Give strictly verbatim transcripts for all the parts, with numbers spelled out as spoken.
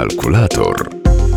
Kalkulator.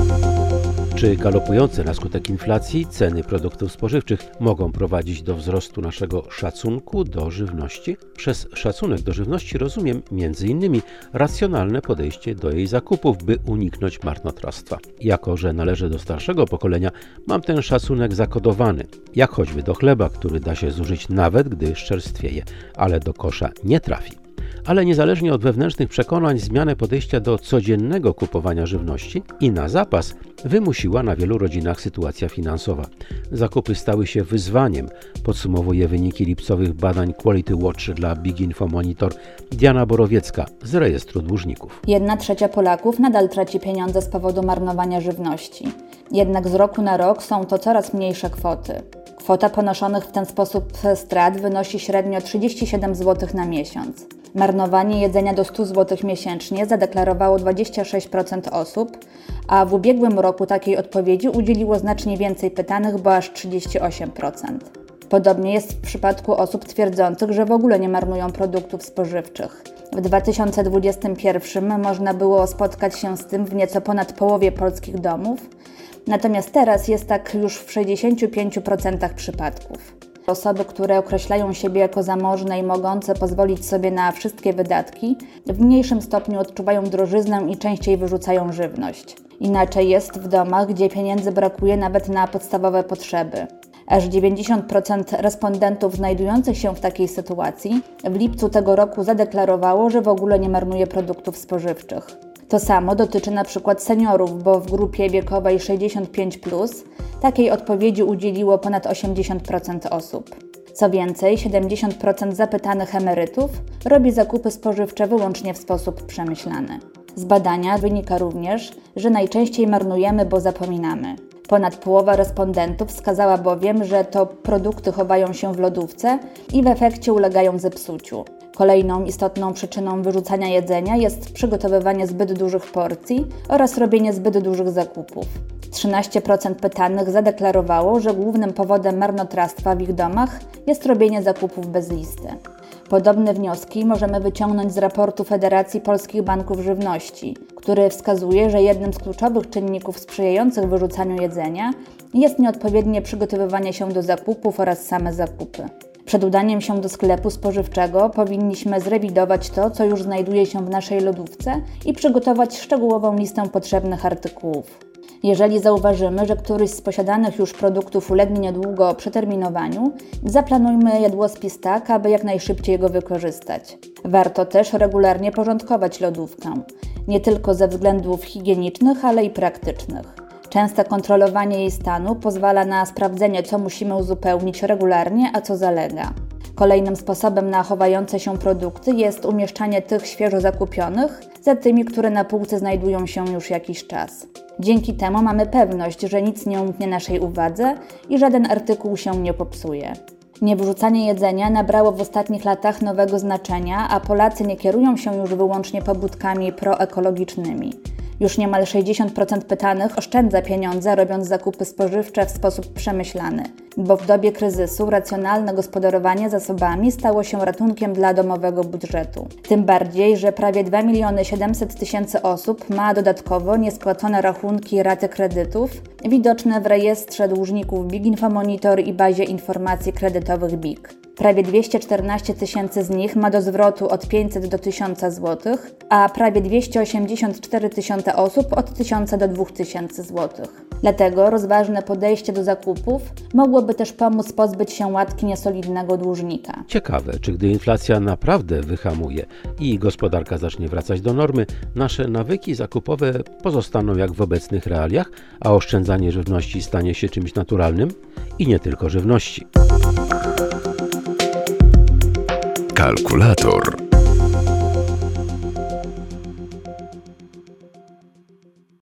Czy galopujące na skutek inflacji ceny produktów spożywczych mogą prowadzić do wzrostu naszego szacunku do żywności? Przez szacunek do żywności rozumiem między innymi racjonalne podejście do jej zakupów, by uniknąć marnotrawstwa. Jako że należę do starszego pokolenia, mam ten szacunek zakodowany, jak choćby do chleba, który da się zużyć nawet gdy szczerstwieje, ale do kosza nie trafi. Ale niezależnie od wewnętrznych przekonań, zmianę podejścia do codziennego kupowania żywności i na zapas wymusiła na wielu rodzinach sytuacja finansowa. Zakupy stały się wyzwaniem, podsumowuje wyniki lipcowych badań Quality Watch dla Big Info Monitor Diana Borowiecka z rejestru dłużników. Jedna trzecia Polaków nadal traci pieniądze z powodu marnowania żywności. Jednak z roku na rok są to coraz mniejsze kwoty. Kwota ponoszonych w ten sposób strat wynosi średnio trzydzieści siedem złotych na miesiąc. Marnowanie jedzenia do stu złotych miesięcznie zadeklarowało dwadzieścia sześć procent osób, a w ubiegłym roku takiej odpowiedzi udzieliło znacznie więcej pytanych, bo aż trzydzieści osiem procent. Podobnie jest w przypadku osób twierdzących, że w ogóle nie marnują produktów spożywczych. W dwa tysiące dwudziestym pierwszym można było spotkać się z tym w nieco ponad połowie polskich domów, natomiast teraz jest tak już w sześćdziesięciu pięciu procentach przypadków. Osoby, które określają siebie jako zamożne i mogące pozwolić sobie na wszystkie wydatki, w mniejszym stopniu odczuwają drożyznę i częściej wyrzucają żywność. Inaczej jest w domach, gdzie pieniędzy brakuje nawet na podstawowe potrzeby. Aż dziewięćdziesiąt procent respondentów znajdujących się w takiej sytuacji w lipcu tego roku zadeklarowało, że w ogóle nie marnuje produktów spożywczych. To samo dotyczy na przykład seniorów, bo w grupie wiekowej sześćdziesiąt pięć plus takiej odpowiedzi udzieliło ponad osiemdziesiąt procent osób. Co więcej, siedemdziesiąt procent zapytanych emerytów robi zakupy spożywcze wyłącznie w sposób przemyślany. Z badania wynika również, że najczęściej marnujemy, bo zapominamy. Ponad połowa respondentów wskazała bowiem, że to produkty chowają się w lodówce i w efekcie ulegają zepsuciu. Kolejną istotną przyczyną wyrzucania jedzenia jest przygotowywanie zbyt dużych porcji oraz robienie zbyt dużych zakupów. trzynaście procent pytanych zadeklarowało, że głównym powodem marnotrawstwa w ich domach jest robienie zakupów bez listy. Podobne wnioski możemy wyciągnąć z raportu Federacji Polskich Banków Żywności, który wskazuje, że jednym z kluczowych czynników sprzyjających wyrzucaniu jedzenia jest nieodpowiednie przygotowywanie się do zakupów oraz same zakupy. Przed udaniem się do sklepu spożywczego powinniśmy zrewidować to, co już znajduje się w naszej lodówce i przygotować szczegółową listę potrzebnych artykułów. Jeżeli zauważymy, że któryś z posiadanych już produktów ulegnie niedługo przeterminowaniu, zaplanujmy jadłospis tak, aby jak najszybciej go wykorzystać. Warto też regularnie porządkować lodówkę, nie tylko ze względów higienicznych, ale i praktycznych. Częste kontrolowanie jej stanu pozwala na sprawdzenie, co musimy uzupełnić regularnie, a co zalega. Kolejnym sposobem na chowające się produkty jest umieszczanie tych świeżo zakupionych za tymi, które na półce znajdują się już jakiś czas. Dzięki temu mamy pewność, że nic nie umknie naszej uwadze i żaden artykuł się nie popsuje. Niewyrzucanie jedzenia nabrało w ostatnich latach nowego znaczenia, a Polacy nie kierują się już wyłącznie pobudkami proekologicznymi. Już niemal sześćdziesiąt procent pytanych oszczędza pieniądze, robiąc zakupy spożywcze w sposób przemyślany, bo w dobie kryzysu racjonalne gospodarowanie zasobami stało się ratunkiem dla domowego budżetu. Tym bardziej, że prawie dwa miliony siedemset tysięcy osób ma dodatkowo niespłacone rachunki i raty kredytów, widoczne w rejestrze dłużników Big Info Monitor i bazie informacji kredytowych B I K. Prawie dwieście czternaście tysięcy z nich ma do zwrotu od pięćset do tysiąca złotych, a prawie dwieście osiemdziesiąt cztery tysiące osób od tysiąca do dwóch tysięcy złotych. Dlatego rozważne podejście do zakupów mogłoby też pomóc pozbyć się łatki niesolidnego dłużnika. Ciekawe, czy gdy inflacja naprawdę wyhamuje i gospodarka zacznie wracać do normy, nasze nawyki zakupowe pozostaną jak w obecnych realiach, a oszczędzanie żywności stanie się czymś naturalnym i nie tylko żywności. Kalkulator.